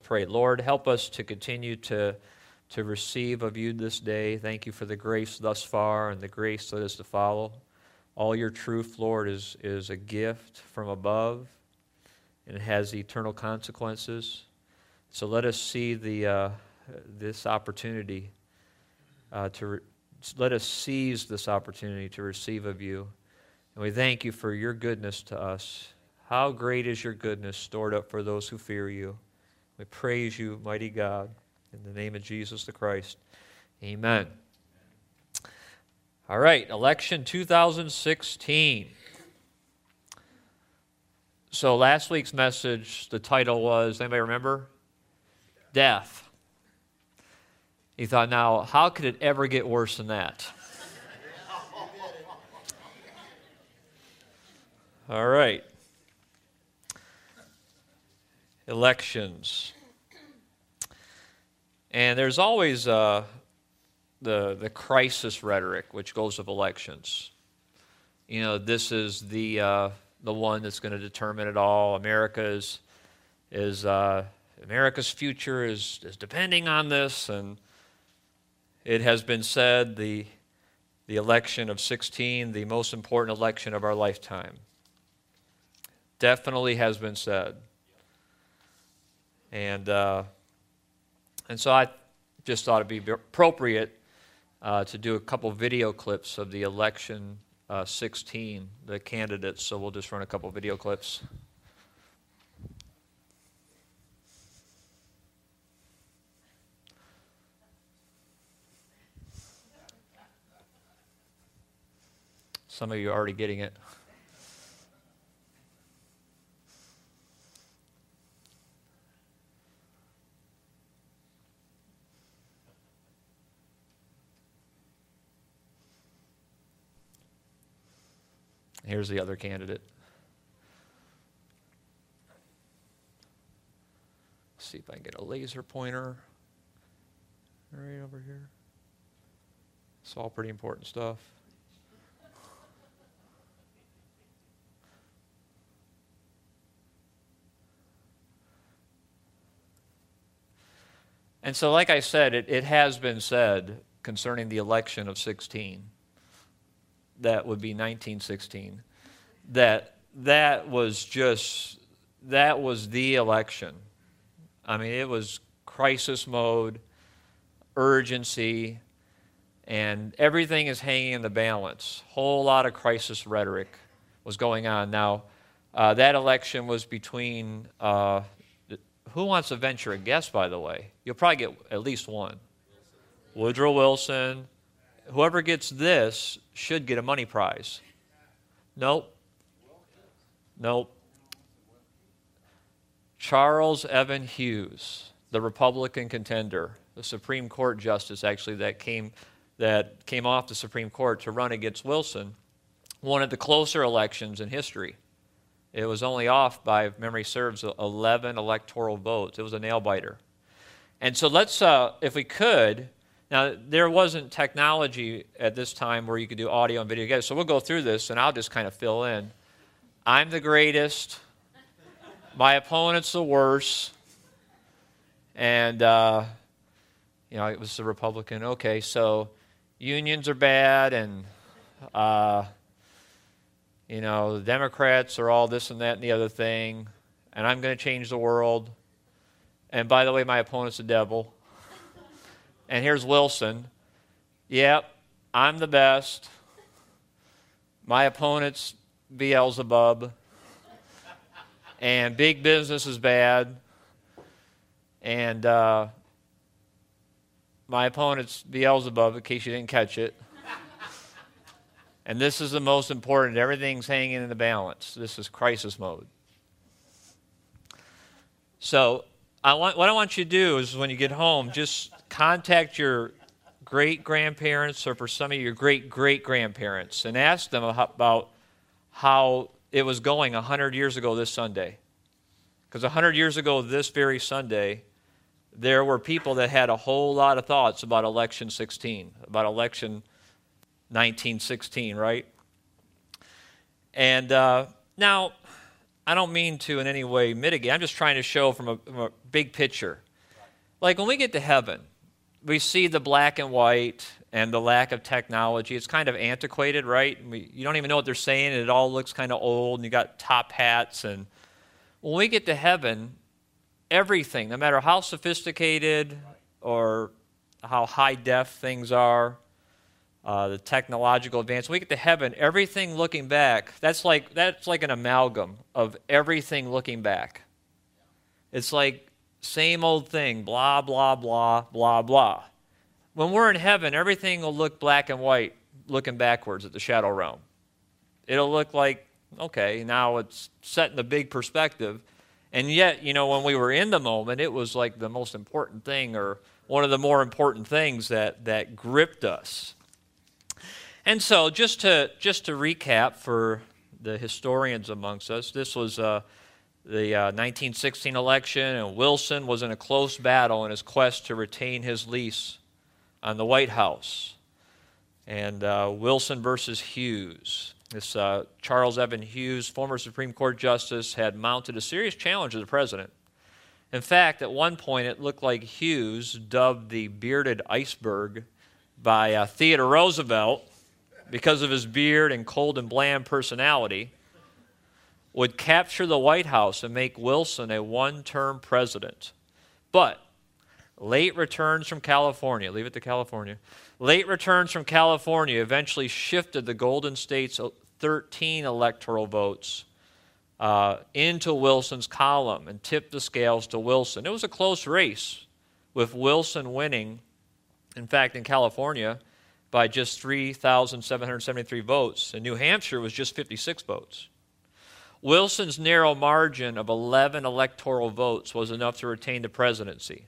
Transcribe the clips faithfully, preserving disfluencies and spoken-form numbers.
Pray, Lord, help us to continue to, to receive of you this day. Thank you for the grace thus far and the grace that is to follow. All your truth, Lord, is, is a gift from above, and it has eternal consequences. So let us see the uh, this opportunity uh, to re- let us seize this opportunity to receive of you. And we thank you for your goodness to us. How great is your goodness stored up for those who fear you. We praise you, mighty God, in the name of Jesus the Christ. Amen. All right, election two thousand sixteen. So last week's message, the title was, anybody remember? Death. You thought, now, how could it ever get worse than that? All right. Elections. And there's always uh, the, the crisis rhetoric which goes with elections. You know, this is the, uh, the one that's going to determine it all. America is, is uh, America's future is, is depending on this. And it has been said, the, the election of sixteen, the most important election of our lifetime. Definitely has been said. And uh, and so I just thought it'd be appropriate uh, to do a couple video clips of the election uh, sixteen, the candidates. So we'll just run a couple video clips. Some of you are already getting it. Here's the other candidate. Let's see if I can get a laser pointer right over here. It's all pretty important stuff. And so, like I said, it, it has been said concerning the election of sixteen, that would be nineteen sixteen, that that was just, that was the election. I mean, it was crisis mode, urgency, and everything is hanging in the balance. Whole lot of crisis rhetoric was going on. Now, uh, that election was between, uh, who wants to venture a guess, by the way? You'll probably get at least one. Woodrow Wilson. Whoever gets this should get a money prize. Nope. Nope. Charles Evan Hughes, the Republican contender, the Supreme Court justice actually that came that came off the Supreme Court to run against Wilson, one of the closer elections in history. It was only off by, if memory serves, eleven electoral votes. It was a nail-biter. And so let's, uh, if we could, now there wasn't technology at this time where you could do audio and video together, so we'll go through this and I'll just kind of fill in. I'm the greatest. My opponent's the worst. And, uh, you know, it was the Republican. Okay, so unions are bad and... Uh, You know, the Democrats are all this and that and the other thing, and I'm going to change the world. And by the way, my opponent's the devil. And here's Wilson. Yep, I'm the best. My opponent's Beelzebub. And big business is bad. And uh, my opponent's Beelzebub, in case you didn't catch it. And this is the most important. Everything's hanging in the balance. This is crisis mode. So I want, what I want you to do is when you get home, just contact your great-grandparents or for some of you, your great-great-grandparents and ask them about how it was going one hundred years ago this Sunday. Because one hundred years ago this very Sunday, there were people that had a whole lot of thoughts about election sixteen, about election nineteen sixteen, right? And uh, now, I don't mean to in any way mitigate. I'm just trying to show from a, from a big picture. Like when we get to heaven, we see the black and white and the lack of technology. It's kind of antiquated, right? We, you don't even know what they're saying. It all looks kind of old, and you got top hats. And when we get to heaven, everything, no matter how sophisticated or how high-def things are, uh, the technological advance, when we get to heaven, everything looking back, that's like, that's like an amalgam of everything looking back. It's like same old thing, blah, blah, blah, blah, blah. When we're in heaven, everything will look black and white looking backwards at the shadow realm. It'll look like, okay, now it's set in the big perspective. And yet, you know, when we were in the moment, it was like the most important thing or one of the more important things that, that gripped us. And so just to, just to recap for the historians amongst us, this was uh, the uh, nineteen sixteen election, and Wilson was in a close battle in his quest to retain his lease on the White House. And uh, Wilson versus Hughes. This uh, Charles Evan Hughes, former Supreme Court Justice, had mounted a serious challenge to the president. In fact, at one point, it looked like Hughes, dubbed the bearded iceberg by uh, Theodore Roosevelt because of his beard and cold and bland personality, would capture the White House and make Wilson a one-term president. But late returns from California, leave it to California, late returns from California eventually shifted the Golden State's thirteen electoral votes uh, into Wilson's column and tipped the scales to Wilson. It was a close race, with Wilson winning, in fact, in California, by just three thousand seven hundred seventy-three votes. In New Hampshire, it was just fifty-six votes. Wilson's narrow margin of eleven electoral votes was enough to retain the presidency.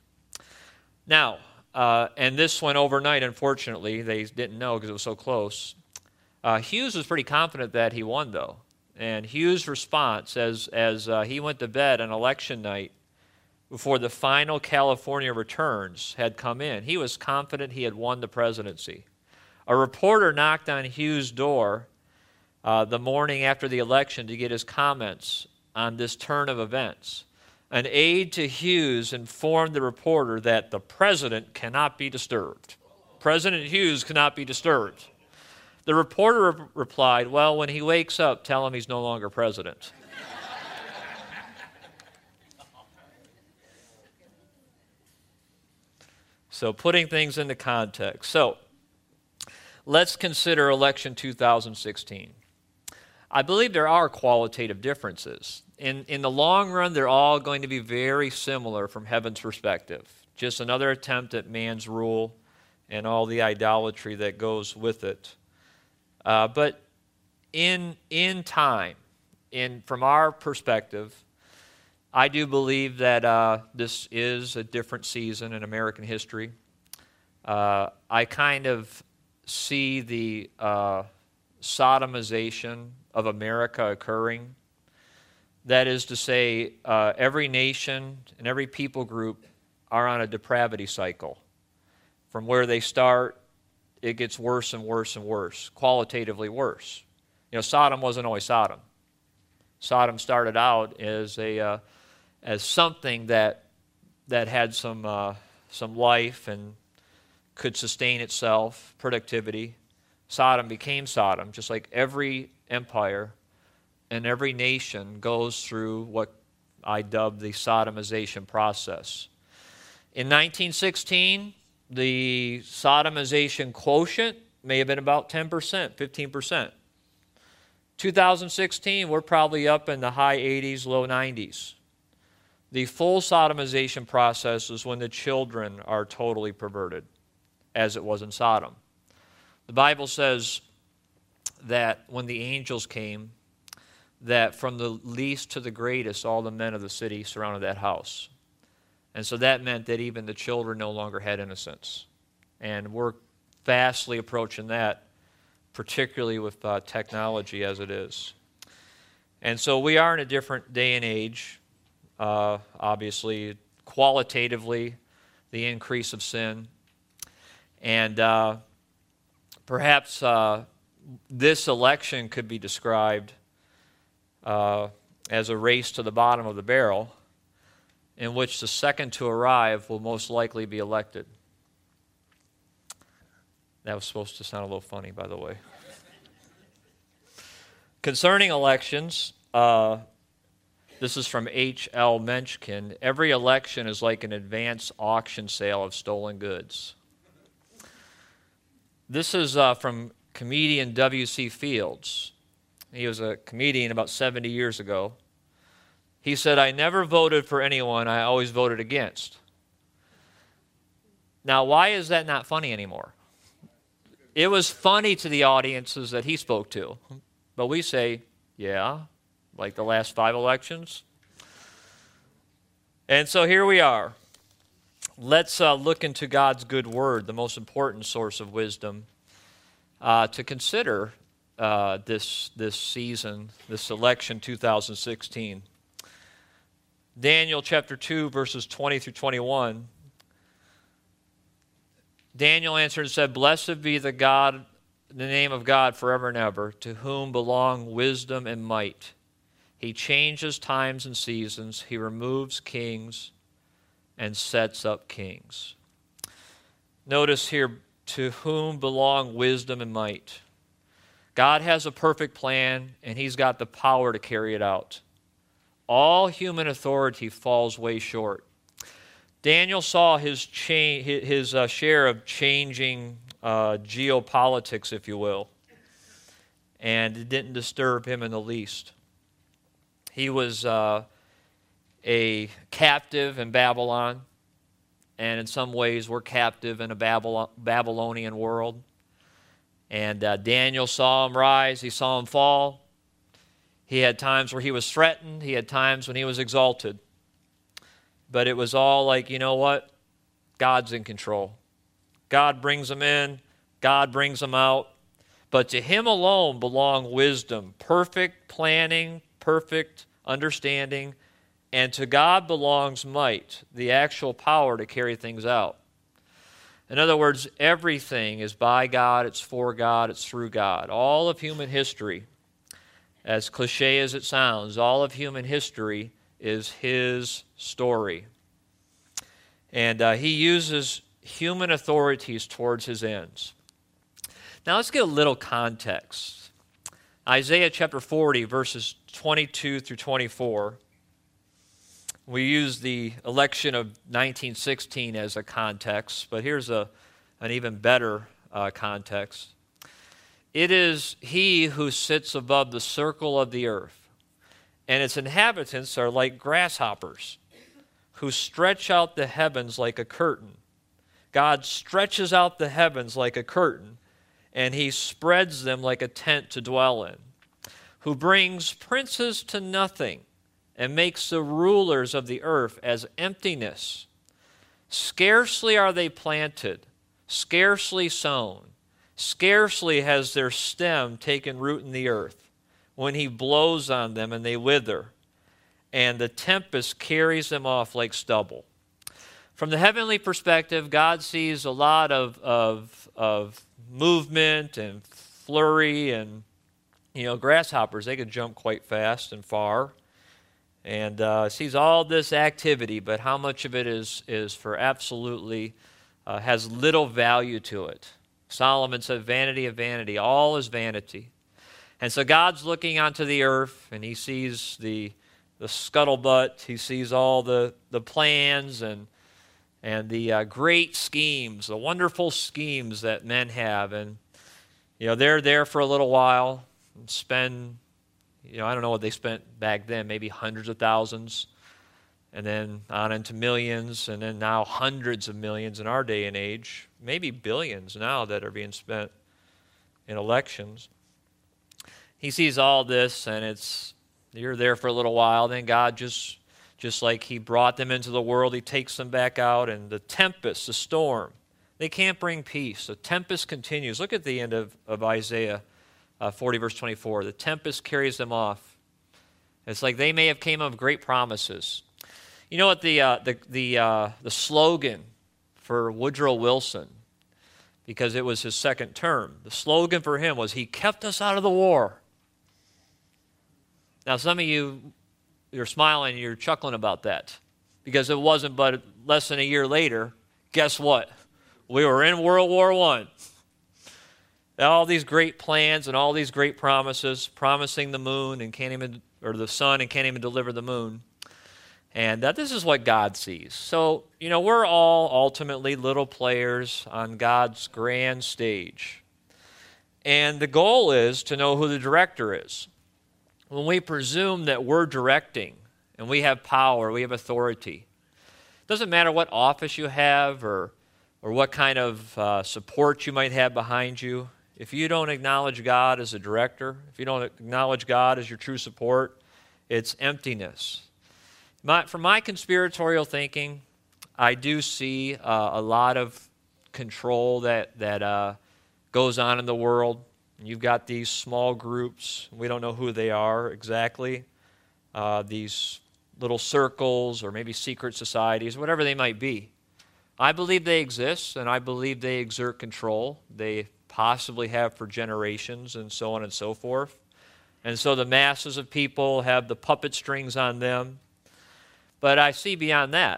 Now, uh, and this went overnight, unfortunately. They didn't know because it was so close. Uh, Hughes was pretty confident that he won, though. And Hughes' response, as, as uh, he went to bed on election night before the final California returns had come in, he was confident he had won the presidency. A reporter knocked on Hughes' door uh, the morning after the election to get his comments on this turn of events. An aide to Hughes informed the reporter that the president cannot be disturbed. President Hughes cannot be disturbed. The reporter re- replied, well, when he wakes up, tell him he's no longer president. So putting things into context. So let's consider election two thousand sixteen. I believe there are qualitative differences. In, in the long run, they're all going to be very similar from heaven's perspective. Just another attempt at man's rule and all the idolatry that goes with it. Uh, but in, in time, in, from our perspective, I do believe that uh, this is a different season in American history. Uh, I kind of see the uh, sodomization of America occurring. That is to say, uh, every nation and every people group are on a depravity cycle. From where they start, it gets worse and worse and worse, qualitatively worse. You know, Sodom wasn't always Sodom. Sodom started out as a uh, as something that that had some uh, some life and could sustain itself, productivity. Sodom became Sodom, just like every empire and every nation goes through what I dub the sodomization process. In nineteen sixteen, the sodomization quotient may have been about ten percent, fifteen percent. two thousand sixteen, we're probably up in the high eighties, low nineties. The full sodomization process is when the children are totally perverted, as it was in Sodom. The Bible says that when the angels came, that from the least to the greatest, all the men of the city surrounded that house. And so that meant that even the children no longer had innocence. And we're vastly approaching that, particularly with uh, technology as it is. And so we are in a different day and age. Uh, obviously, qualitatively, the increase of sin. And uh, perhaps uh, this election could be described uh, as a race to the bottom of the barrel, in which the second to arrive will most likely be elected. That was supposed to sound a little funny, by the way. Concerning elections, uh, this is from H L Mencken. Every election is like an advance auction sale of stolen goods. This is uh, from comedian W C Fields. He was a comedian about seventy years ago. He said, "I never voted for anyone I always voted against." Now, why is that not funny anymore? It was funny to the audiences that he spoke to. But we say, yeah, like the last five elections. And so here we are. Let's uh, look into God's good word, the most important source of wisdom, uh, to consider uh, this, this season, this election two thousand sixteen. Daniel chapter two, verses twenty through twenty-one. Daniel answered and said, "Blessed be the God, the name of God forever and ever, to whom belong wisdom and might. He changes times and seasons. He removes kings and sets up kings." Notice here, to whom belong wisdom and might. God has a perfect plan, and he's got the power to carry it out. All human authority falls way short. Daniel saw his cha- his uh, share of changing uh, geopolitics, if you will, and it didn't disturb him in the least. He was uh, a captive in Babylon, and in some ways we're captive in a Babylon- Babylonian world. And uh, Daniel saw him rise, he saw him fall. He had times where he was threatened, he had times when he was exalted. But it was all like, you know what? God's in control. God brings them in, God brings them out. But to him alone belong wisdom, perfect planning, perfect understanding, and to God belongs might, the actual power to carry things out. In other words, everything is by God, it's for God, it's through God. All of human history, as cliche as it sounds, all of human history is his story. And uh, he uses human authorities towards his ends. Now let's get a little context. Isaiah chapter forty, verses twenty-two through twenty-four. We use the election of nineteen sixteen as a context, but here's a, an even better uh, context. It is he who sits above the circle of the earth, and its inhabitants are like grasshoppers, who stretch out the heavens like a curtain. God stretches out the heavens like a curtain, and he spreads them like a tent to dwell in, who brings princes to nothing and makes the rulers of the earth as emptiness. Scarcely are they planted, scarcely sown, scarcely has their stem taken root in the earth, when he blows on them and they wither, and the tempest carries them off like stubble. From the heavenly perspective, God sees a lot of, of, of movement and flurry, and, you know, grasshoppers, they can jump quite fast and far, and uh, sees all this activity, but how much of it is, is for absolutely, uh, has little value to it. Solomon said, vanity of vanity, all is vanity. And so God's looking onto the earth, and he sees the the scuttlebutt, he sees all the, the plans and and the uh, great schemes, the wonderful schemes that men have. And, you know, they're there for a little while and spend, you know, I don't know what they spent back then, maybe hundreds of thousands, and then on into millions, and then now hundreds of millions in our day and age, maybe billions now that are being spent in elections. He sees all this, and it's, you're there for a little while, then God just, just like he brought them into the world, he takes them back out, and the tempest, the storm, they can't bring peace. The tempest continues. Look at the end of, of Isaiah uh, forty, verse twenty-four. The tempest carries them off. It's like they may have came up with great promises. You know what the, uh, the, the, uh, the slogan for Woodrow Wilson, because it was his second term, the slogan for him was, "He kept us out of the war." Now, some of you you're smiling and you're chuckling about that. Because it wasn't but less than a year later, guess what? We were in World War One. All these great plans and all these great promises, promising the moon and can't even, or the sun and can't even deliver the moon. And that this is what God sees. So, you know, we're all ultimately little players on God's grand stage. And the goal is to know who the director is. When we presume that we're directing and we have power, we have authority, it doesn't matter what office you have or, or what kind of uh, support you might have behind you. If you don't acknowledge God as a director, if you don't acknowledge God as your true support, it's emptiness. My, from my conspiratorial thinking, I do see uh, a lot of control that, that uh, goes on in the world. You've got these small groups. We don't know who they are exactly. Uh, these little circles or maybe secret societies, whatever they might be. I believe they exist, and I believe they exert control. They possibly have for generations and so on and so forth. And so the masses of people have the puppet strings on them. But I see beyond that.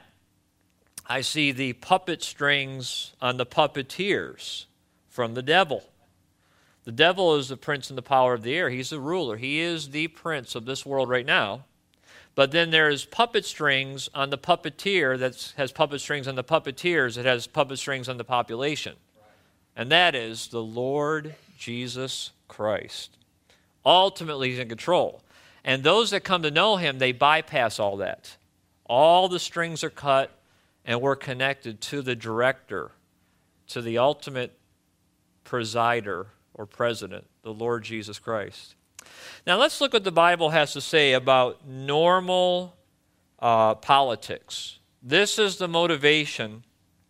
I see the puppet strings on the puppeteers from the devil. The devil is the prince and the power of the air. He's the ruler. He is the prince of this world right now. But then there's puppet strings on the puppeteer that has puppet strings on the puppeteers that has puppet strings on the population. And that is the Lord Jesus Christ. Ultimately, he's in control. And those that come to know him, they bypass all that. All the strings are cut, and we're connected to the director, to the ultimate presider or president, the Lord Jesus Christ. Now let's look what the Bible has to say about normal uh, politics. This is the motivation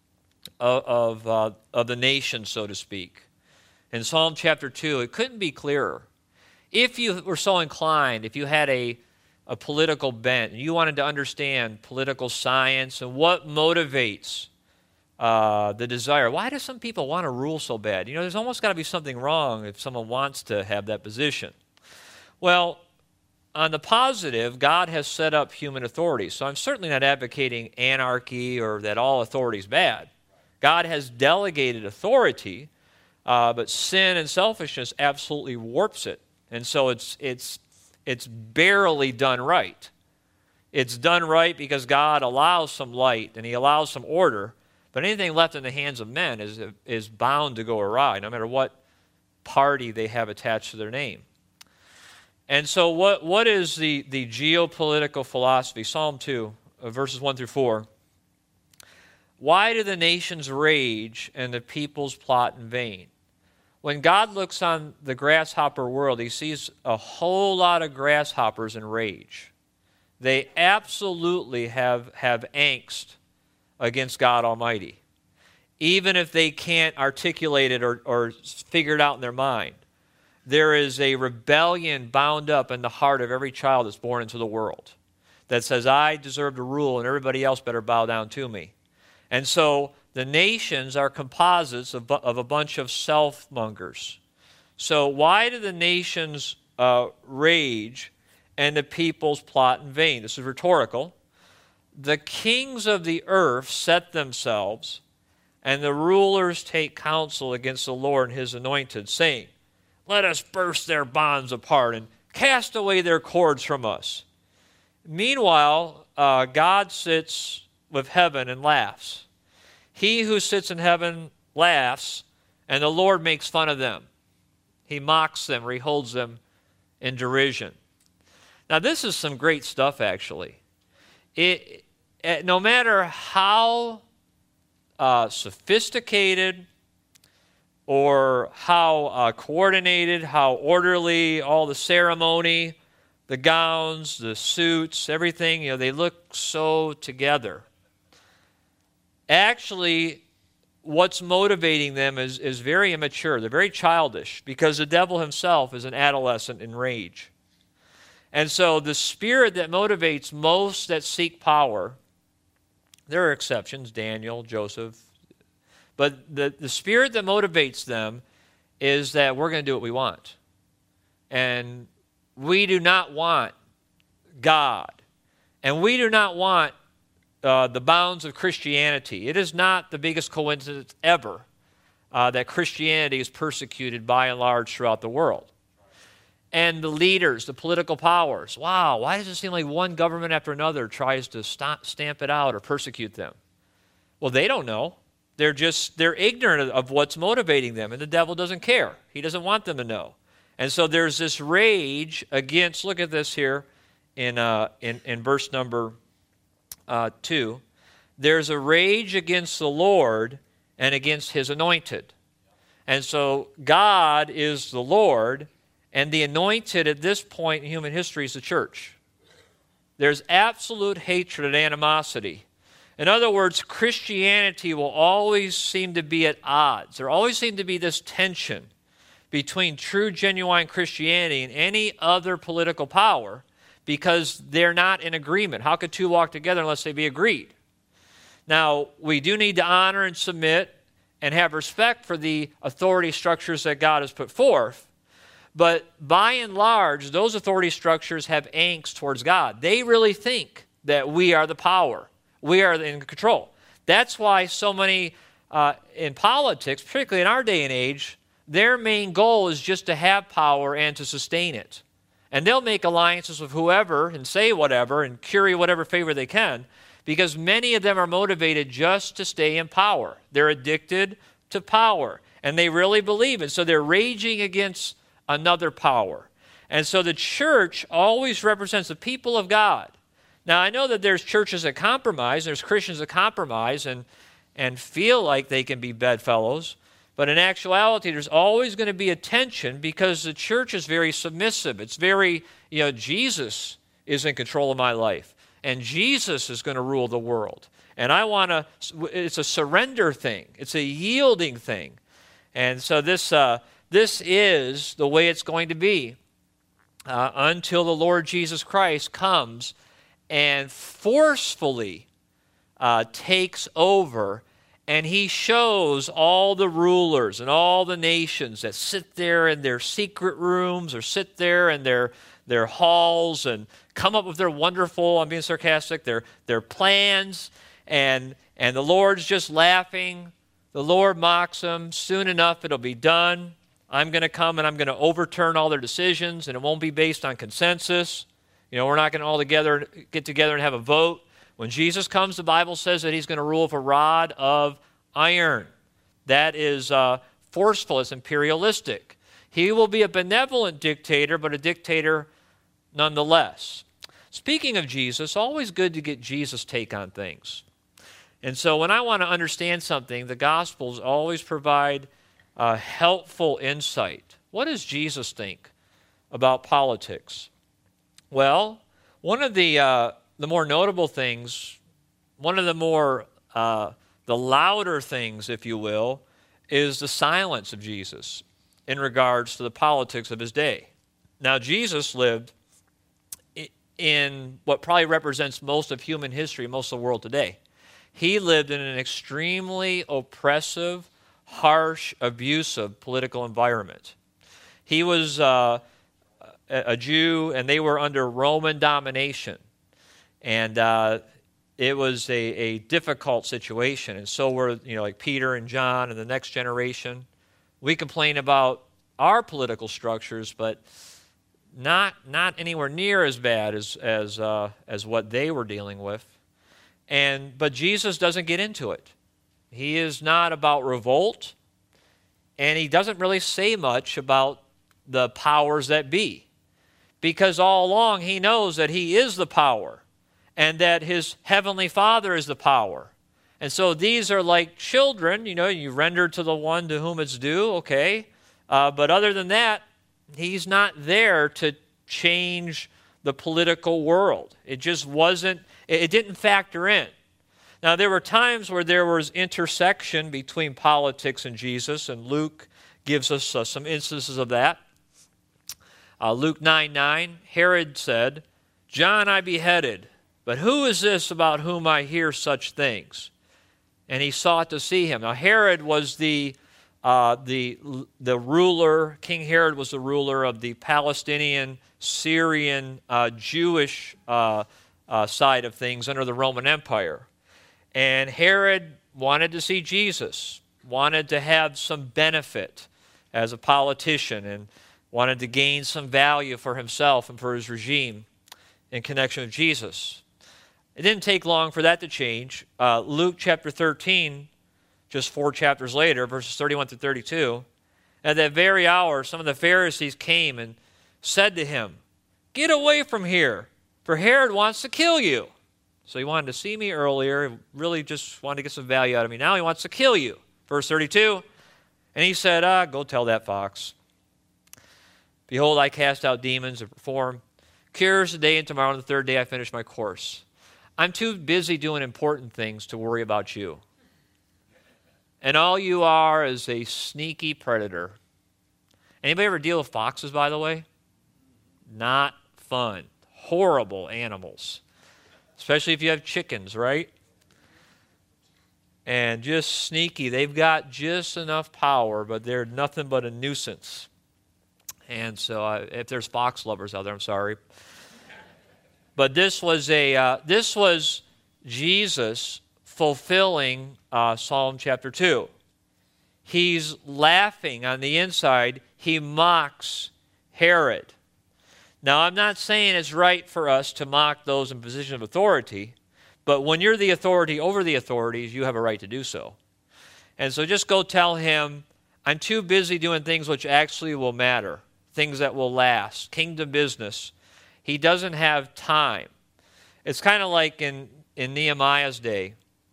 of, of, uh, of the nation, so to speak. In Psalm chapter two, it couldn't be clearer. If you were so inclined, if you had a a political bent, and you wanted to understand political science and what motivates uh, the desire. Why do some people want to rule so bad? You know, there's almost got to be something wrong if someone wants to have that position. Well, on the positive, God has set up human authority. So I'm certainly not advocating anarchy or that all authority is bad. God has delegated authority, uh, but sin and selfishness absolutely warps it. And so it's it's It's barely done right. It's done right because God allows some light and he allows some order, but anything left in the hands of men is, is bound to go awry, no matter what party they have attached to their name. And so what, what is the, the geopolitical philosophy? Psalm two, uh, verses one through four. Why do the nations rage and the peoples plot in vain? When God looks on the grasshopper world, he sees a whole lot of grasshoppers in rage. They absolutely have, have angst against God Almighty, even if they can't articulate it or, or figure it out in their mind. There is a rebellion bound up in the heart of every child that's born into the world that says, I deserve to rule and everybody else better bow down to me. And so the nations are composites of, of a bunch of self-mongers. So why do the nations uh, rage and the peoples plot in vain? This is rhetorical. The kings of the earth set themselves, and the rulers take counsel against the Lord and his anointed, saying, let us burst their bonds apart and cast away their cords from us. Meanwhile, uh, God sits with heaven and laughs. He who sits in heaven laughs, and the Lord makes fun of them. He mocks them, or he holds them in derision. Now, this is some great stuff, actually. It, it, no matter how uh, sophisticated or how uh, coordinated, how orderly, all the ceremony, the gowns, the suits, everything, you know, they look so together. Actually, what's motivating them is, is very immature. They're very childish because the devil himself is an adolescent in rage. And so the spirit that motivates most that seek power, there are exceptions, Daniel, Joseph, but the, the spirit that motivates them is that we're going to do what we want. And we do not want God. And we do not want uh, the bounds of Christianity. It is not the biggest coincidence ever uh, that Christianity is persecuted by and large throughout the world. And the leaders, the political powers, wow, why does it seem like one government after another tries to stop, stamp it out or persecute them? Well, they don't know. They're just, they're ignorant of what's motivating them, and the devil doesn't care. He doesn't want them to know. And so there's this rage against, look at this here in, uh, in, in verse number uh, two. There's a rage against the Lord and against his anointed. And so God is the Lord, and the anointed at this point in human history is the church. There's absolute hatred and animosity. In other words, Christianity will always seem to be at odds. There always seems to be this tension between true, genuine Christianity and any other political power because they're not in agreement. How could two walk together unless they be agreed? Now, we do need to honor and submit and have respect for the authority structures that God has put forth. But by and large, those authority structures have angst towards God. They really think that we are the power. We are in control. That's why so many uh, in politics, particularly in our day and age, their main goal is just to have power and to sustain it. And they'll make alliances with whoever and say whatever and curry whatever favor they can because many of them are motivated just to stay in power. They're addicted to power, and they really believe it. So they're raging against another power. And so the church always represents the people of God. Now, I know that there's churches that compromise, there's Christians that compromise and, and feel like they can be bedfellows, but in actuality, there's always going to be a tension because the church is very submissive. It's very, you know, Jesus is in control of my life, and Jesus is going to rule the world. And I want to, it's a surrender thing. It's a yielding thing. And so this, uh, this is the way it's going to be uh, until the Lord Jesus Christ comes and forcefully uh, takes over, and he shows all the rulers and all the nations that sit there in their secret rooms or sit there in their, their halls and come up with their wonderful, I'm being sarcastic, their, their plans, and, and the Lord's just laughing. The Lord mocks them. Soon enough, it'll be done. I'm going to come and I'm going to overturn all their decisions, and it won't be based on consensus. You know, we're not going to all together get together and have a vote. When Jesus comes, the Bible says that he's going to rule with a rod of iron. That is uh, forceful, it's imperialistic. He will be a benevolent dictator, but a dictator nonetheless. Speaking of Jesus, always good to get Jesus' take on things. And so when I want to understand something, the Gospels always provide uh, helpful insight. What does Jesus think about politics? Well, one of the uh, the more notable things, one of the more, uh, the louder things, if you will, is the silence of Jesus in regards to the politics of his day. Now, Jesus lived in what probably represents most of human history, most of the world today. He lived in an extremely oppressive, harsh, abusive political environment. He was uh, a Jew, and they were under Roman domination. And uh, it was a, a difficult situation. And so were, you know, like Peter and John and the next generation. We complain about our political structures, but not not anywhere near as bad as as uh, as what they were dealing with. And but Jesus doesn't get into it. He is not about revolt, and he doesn't really say much about the powers that be. Because all along he knows that he is the power and that his heavenly Father is the power. And so these are like children, you know, you render to the one to whom it's due, okay. Uh, but other than that, he's not there to change the political world. It just wasn't, it didn't factor in. Now, there were times where there was intersection between politics and Jesus, and Luke gives us uh, some instances of that. Uh, Luke nine nine, Herod said, "John I beheaded, but who is this about whom I hear such things?" And he sought to see him. Now, Herod was the uh, the the ruler. King Herod was the ruler of the Palestinian, Syrian, uh, Jewish uh, uh, side of things under the Roman Empire. And Herod wanted to see Jesus, wanted to have some benefit as a politician, and wanted to gain some value for himself and for his regime in connection with Jesus. It didn't take long for that to change. Uh, Luke chapter thirteen, just four chapters later, verses thirty-one through thirty-two, at that very hour, some of the Pharisees came and said to him, "Get away from here, for Herod wants to kill you." So he wanted to see me earlier, he really just wanted to get some value out of me. Now he wants to kill you. Verse thirty-two, and he said, ah, go tell that fox. Behold, I cast out demons and perform cures today and tomorrow, and the third day I finish my course. I'm too busy doing important things to worry about you. And all you are is a sneaky predator. Anybody ever deal with foxes, by the way? Not fun. Horrible animals. Especially if you have chickens, right? And just sneaky. They've got just enough power, but they're nothing but a nuisance. And so uh, if there's fox lovers out there, I'm sorry. But this was a uh, this was Jesus fulfilling uh, Psalm chapter two. He's laughing on the inside. He mocks Herod. Now, I'm not saying it's right for us to mock those in position of authority, but when you're the authority over the authorities, you have a right to do so. And so just go tell him, I'm too busy doing things which actually will matter, things that will last, kingdom business. He doesn't have time. It's kind of like in, in Nehemiah's day,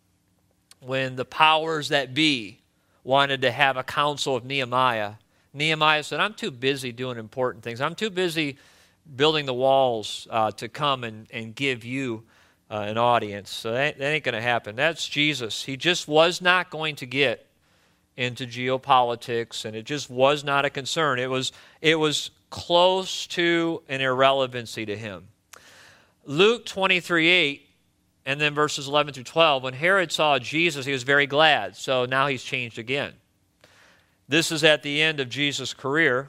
when the powers that be wanted to have a council of Nehemiah. Nehemiah said, I'm too busy doing important things. I'm too busy building the walls uh, to come and, and give you uh, an audience. So that, that ain't going to happen. That's Jesus. He just was not going to get into geopolitics, and it just was not a concern. It was, it was close to an irrelevancy to him. Luke twenty-three eight, and then verses eleven through twelve, when Herod saw Jesus, he was very glad. So now he's changed again. This is at the end of Jesus' career,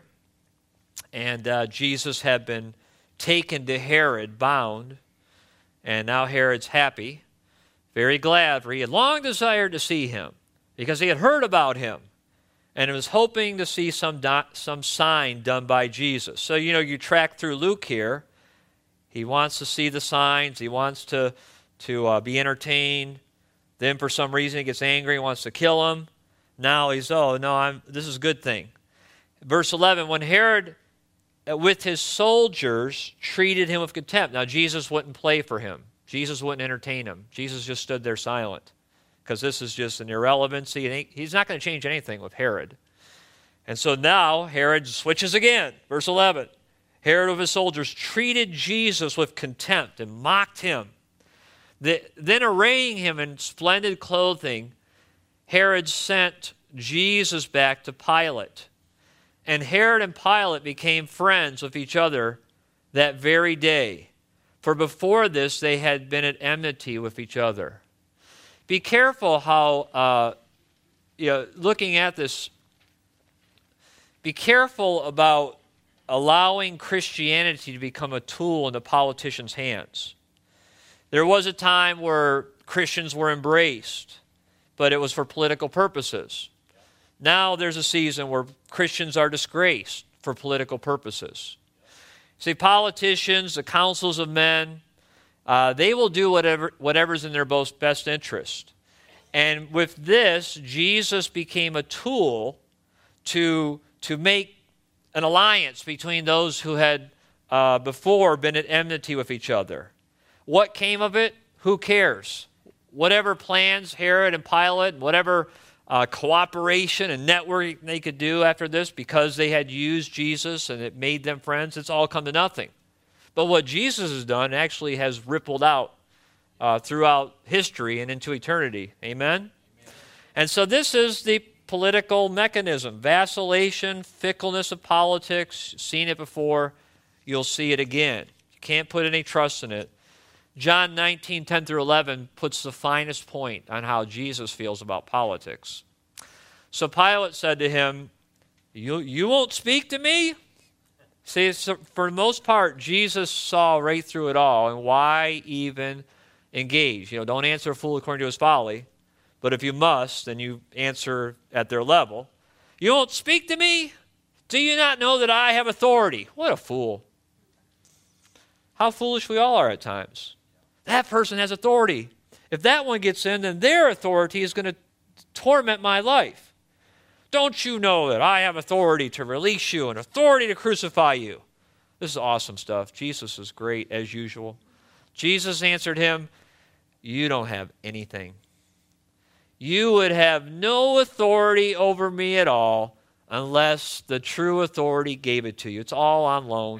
and uh, Jesus had been taken to Herod, bound, and now Herod's happy, very glad, for he had long desired to see him, because he had heard about him, and was hoping to see some, do- some sign done by Jesus. So, you know, you track through Luke here. He wants to see the signs. He wants to, to uh, be entertained. Then for some reason he gets angry and wants to kill him. Now he's, oh, no, I'm, this is a good thing. Verse eleven, when Herod, uh, with his soldiers, treated him with contempt. Now, Jesus wouldn't play for him. Jesus wouldn't entertain him. Jesus just stood there silent, because this is just an irrelevancy. And he's not going to change anything with Herod. And so now Herod switches again. Verse eleven, Herod with his soldiers treated Jesus with contempt and mocked him. The, then arraying him in splendid clothing, Herod sent Jesus back to Pilate. And Herod and Pilate became friends with each other that very day. For before this, they had been at enmity with each other. Be careful how, uh, you know, looking at this, be careful about allowing Christianity to become a tool in the politicians' hands. There was a time where Christians were embraced, but it was for political purposes. Now there's a season where Christians are disgraced for political purposes. See, politicians, the councils of men, uh, they will do whatever whatever's in their most best interest. And with this, Jesus became a tool to, to make an alliance between those who had uh, before been at enmity with each other. What came of it? Who cares? Whatever plans Herod and Pilate, whatever uh, cooperation and networking they could do after this, because they had used Jesus and it made them friends, it's all come to nothing. But what Jesus has done actually has rippled out uh, throughout history and into eternity. Amen? Amen? And so this is the political mechanism. Vacillation, fickleness of politics. Seen it before. You'll see it again. You can't put any trust in it. John nineteen, ten through eleven puts the finest point on how Jesus feels about politics. So Pilate said to him, you, you won't speak to me? See, so for the most part, Jesus saw right through it all, and why even engage? You know, don't answer a fool according to his folly, but if you must, then you answer at their level. You won't speak to me? Do you not know that I have authority? What a fool. How foolish we all are at times. That person has authority. If that one gets in, then their authority is going to torment my life. Don't you know that I have authority to release you and authority to crucify you? This is awesome stuff. Jesus is great as usual. Jesus answered him, you don't have anything. You would have no authority over me at all unless the true authority gave it to you. It's all on loan.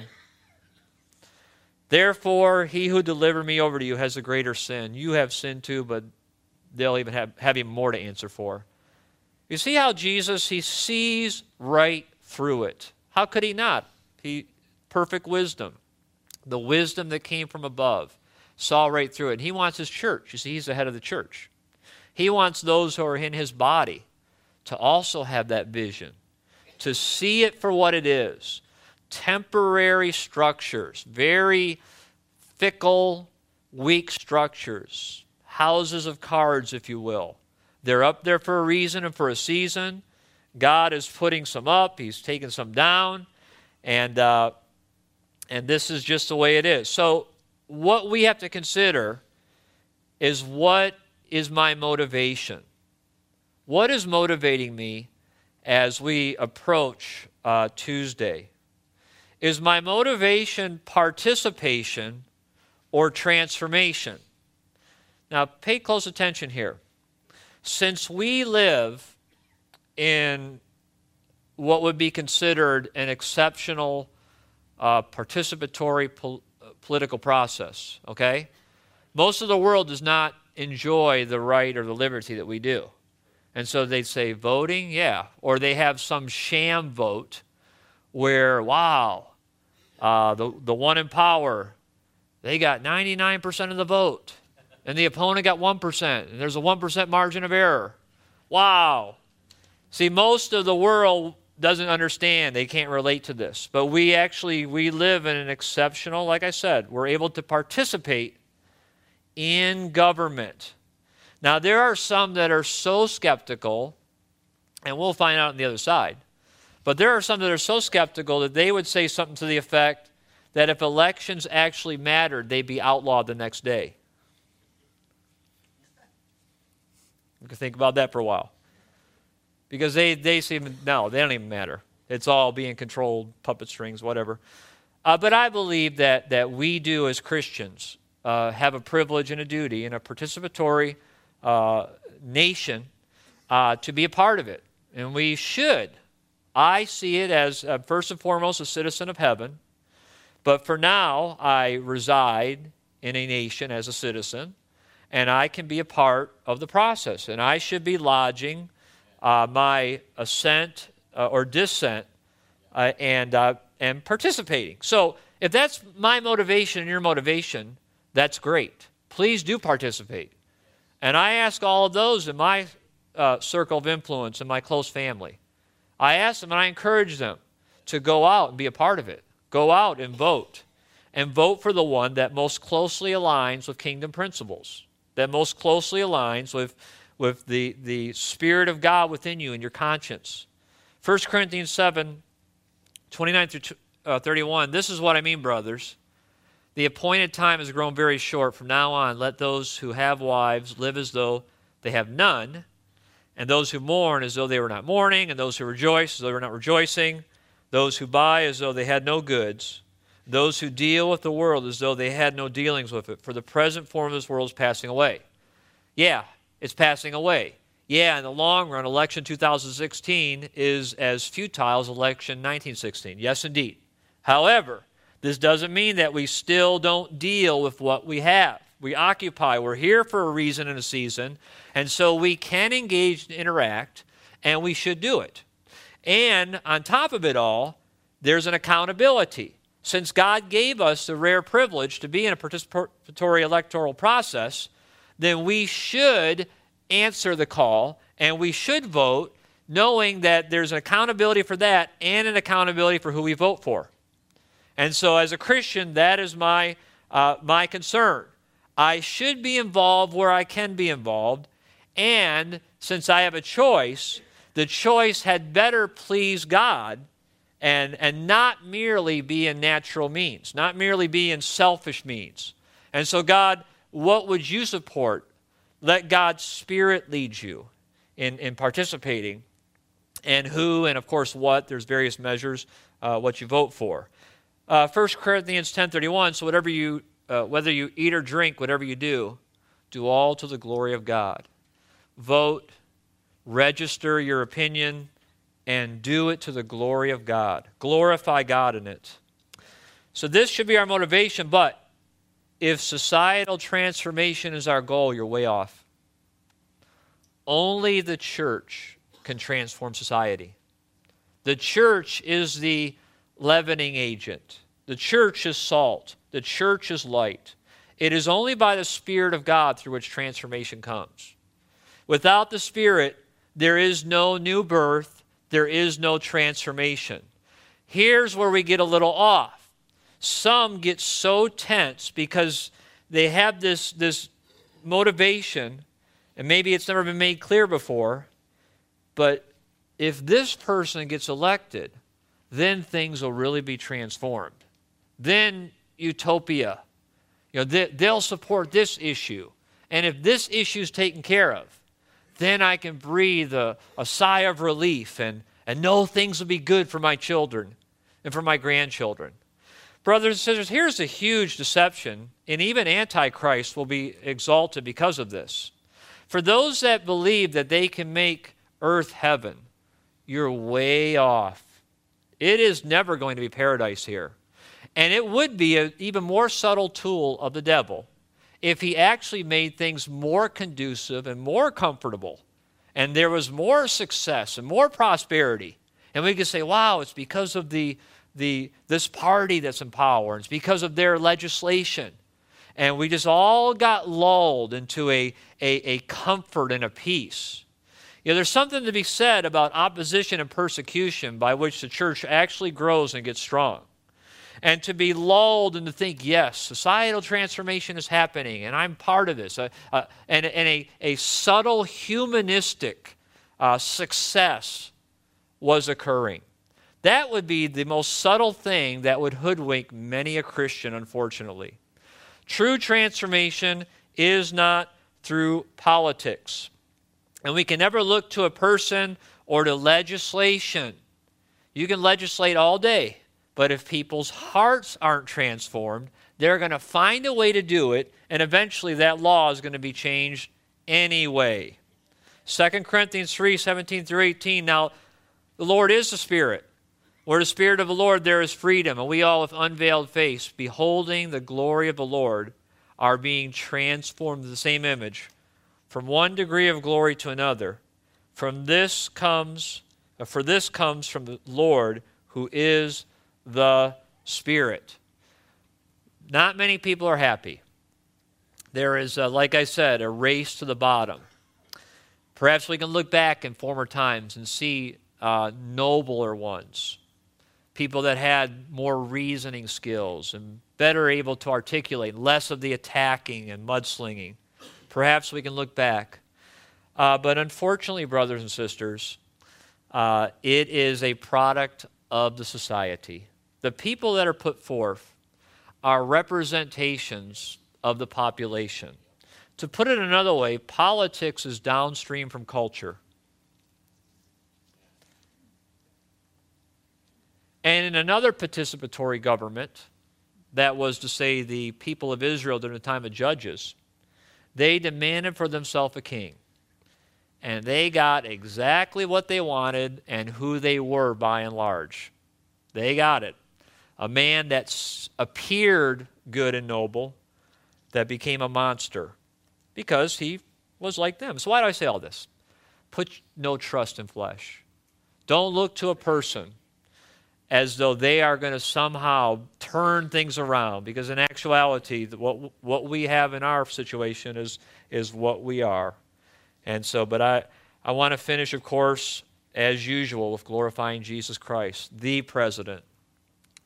Therefore, he who delivered me over to you has a greater sin. You have sinned too, but they'll even have, have even more to answer for. You see how Jesus, he sees right through it. How could he not? He, perfect wisdom. The wisdom that came from above. Saw right through it. And he wants his church. You see, he's the head of the church. He wants those who are in his body to also have that vision. To see it for what it is. Temporary structures. Very fickle, weak structures. Houses of cards, if you will. They're up there for a reason and for a season. God is putting some up. He's taking some down. And, uh, and this is just the way it is. So what we have to consider is, what is my motivation? What is motivating me as we approach uh, Tuesday? Is my motivation participation or transformation? Now, pay close attention here. Since we live in what would be considered an exceptional uh, participatory pol- political process, okay? Most of the world does not enjoy the right or the liberty that we do. And so they'd say, voting? Yeah. Or they have some sham vote where, wow, uh, the, the one in power, they got ninety-nine percent of the vote. And the opponent got one percent. And there's a one percent margin of error. Wow. See, most of the world doesn't understand. They can't relate to this. But we actually, we live in an exceptional, like I said, we're able to participate in government. Now, there are some that are so skeptical, and we'll find out on the other side, but there are some that are so skeptical that they would say something to the effect that if elections actually mattered, they'd be outlawed the next day. You can think about that for a while. Because they, they seem, no, they don't even matter. It's all being controlled, puppet strings, whatever. Uh, but I believe that, that we do as Christians uh, have a privilege and a duty in a participatory uh, nation uh, to be a part of it. And we should. I see it as, uh, first and foremost, a citizen of heaven. But for now, I reside in a nation as a citizen. And I can be a part of the process. And I should be lodging uh, my assent uh, or dissent uh, and, uh, and participating. So if that's my motivation and your motivation, that's great. Please do participate. And I ask all of those in my uh, circle of influence, in my close family. I ask them and I encourage them to go out and be a part of it. Go out and vote. And vote for the one that most closely aligns with kingdom principles. That most closely aligns with, with the, the Spirit of God within you and your conscience. First Corinthians seven, twenty-nine through thirty-one, this is what I mean, brothers. The appointed time has grown very short. From now on, let those who have wives live as though they have none, and those who mourn as though they were not mourning, and those who rejoice as though they were not rejoicing, those who buy as though they had no goods, those who deal with the world as though they had no dealings with it, for the present form of this world is passing away. Yeah, it's passing away. Yeah, in the long run, election two thousand sixteen is as futile as election nineteen sixteen. Yes, indeed. However, this doesn't mean that we still don't deal with what we have. We occupy. We're here for a reason and a season, and so we can engage and interact, and we should do it. And on top of it all, there's an accountability. Since God gave us the rare privilege to be in a participatory electoral process, then we should answer the call and we should vote knowing that there's an accountability for that and an accountability for who we vote for. And so as a Christian, that is my, uh, my concern. I should be involved where I can be involved. And since I have a choice, the choice had better please God and, and not merely be in natural means, not merely be in selfish means. And so God, what would you support? Let God's Spirit lead you in, in participating. And who, and of course what, there's various measures, uh, what you vote for. Uh, First Corinthians ten thirty-one, so whatever you, uh, whether you eat or drink, whatever you do, do all to the glory of God. Vote, register your opinion, and do it to the glory of God. Glorify God in it. So this should be our motivation, but if societal transformation is our goal, you're way off. Only the church can transform society. The church is the leavening agent. The church is salt. The church is light. It is only by the Spirit of God through which transformation comes. Without the Spirit, there is no new birth. There is no transformation. Here's where we get a little off. Some get so tense because they have this, this motivation, and maybe it's never been made clear before, but if this person gets elected, then things will really be transformed. Then utopia. You know, they, they'll support this issue. And if this issue is taken care of, then I can breathe a, a sigh of relief and, and know things will be good for my children and for my grandchildren. Brothers and sisters, here's a huge deception, and even Antichrist will be exalted because of this. For those that believe that they can make earth heaven, you're way off. It is never going to be paradise here. And it would be an even more subtle tool of the devil if he actually made things more conducive and more comfortable, and there was more success and more prosperity. And we could say, wow, it's because of the, the this party that's in power. It's because of their legislation. And we just all got lulled into a, a, a comfort and a peace. You know, there's something to be said about opposition and persecution by which the church actually grows and gets strong. And to be lulled and to think, yes, societal transformation is happening, and I'm part of this. Uh, uh, and and a, a subtle humanistic uh, success was occurring. That would be the most subtle thing that would hoodwink many a Christian, unfortunately. True transformation is not through politics. And we can never look to a person or to legislation. You can legislate all day, but if people's hearts aren't transformed, they're going to find a way to do it, and eventually that law is going to be changed anyway. Second Corinthians three, seventeen through eighteen, now the Lord is the Spirit. Where the Spirit of the Lord, there is freedom, and we all with unveiled face, beholding the glory of the Lord, are being transformed to the same image, from one degree of glory to another. From this comes, for this comes from the Lord, who is the Spirit. Not many people are happy. There is, uh, like I said, a race to the bottom. Perhaps we can look back in former times and see uh, nobler ones, people that had more reasoning skills and better able to articulate, less of the attacking and mudslinging. Perhaps we can look back. Uh, but unfortunately, brothers and sisters, uh, it is a product of the society. The people that are put forth are representations of the population. To put it another way, politics is downstream from culture. And in another participatory government, that was to say the people of Israel during the time of Judges, they demanded for themselves a king. And they got exactly what they wanted and who they were by and large. They got it. A man that appeared good and noble that became a monster because he was like them. So why do I say all this? Put no trust in flesh. Don't look to a person as though they are going to somehow turn things around, because in actuality, what what we have in our situation is is what we are. And so, but I, I want to finish, of course, as usual, with glorifying Jesus Christ, the President,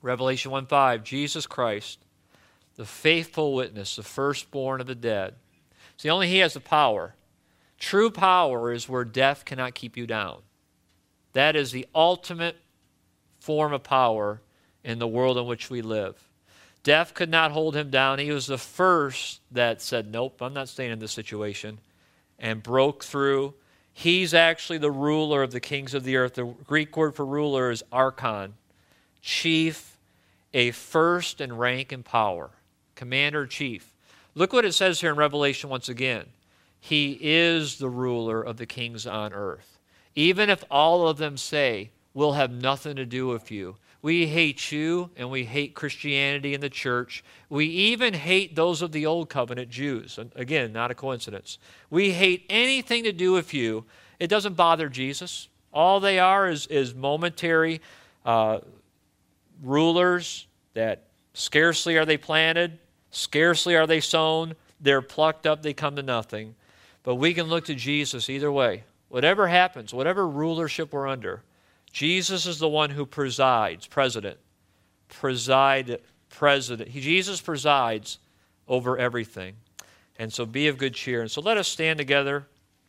Revelation one five, Jesus Christ, the faithful witness, the firstborn of the dead. See, only he has the power. True power is where death cannot keep you down. That is the ultimate form of power in the world in which we live. Death could not hold him down. He was the first that said, nope, I'm not staying in this situation, and broke through. He's actually the ruler of the kings of the earth. The Greek word for ruler is archon, chief, a first in rank and power, commander-chief. Look what it says here in Revelation once again. He is the ruler of the kings on earth. Even if all of them say, we'll have nothing to do with you. We hate you, and we hate Christianity and the church. We even hate those of the Old Covenant Jews. And again, not a coincidence. We hate anything to do with you. It doesn't bother Jesus. All they are is, is momentary uh, rulers that scarcely are they planted, scarcely are they sown. They're plucked up, they come to nothing. But we can look to Jesus either way. Whatever happens, whatever rulership we're under, Jesus is the one who presides, president, preside, president. He, Jesus presides over everything. And so be of good cheer. And so let us stand together.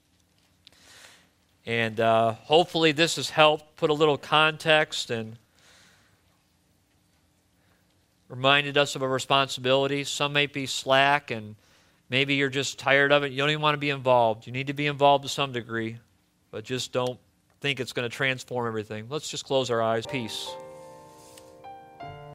And uh, hopefully this has helped put a little context and reminded us of our responsibilities. Some may be slack, and maybe you're just tired of it. You don't even want to be involved. You need to be involved to some degree, but just don't think it's going to transform everything. Let's just close our eyes. Peace.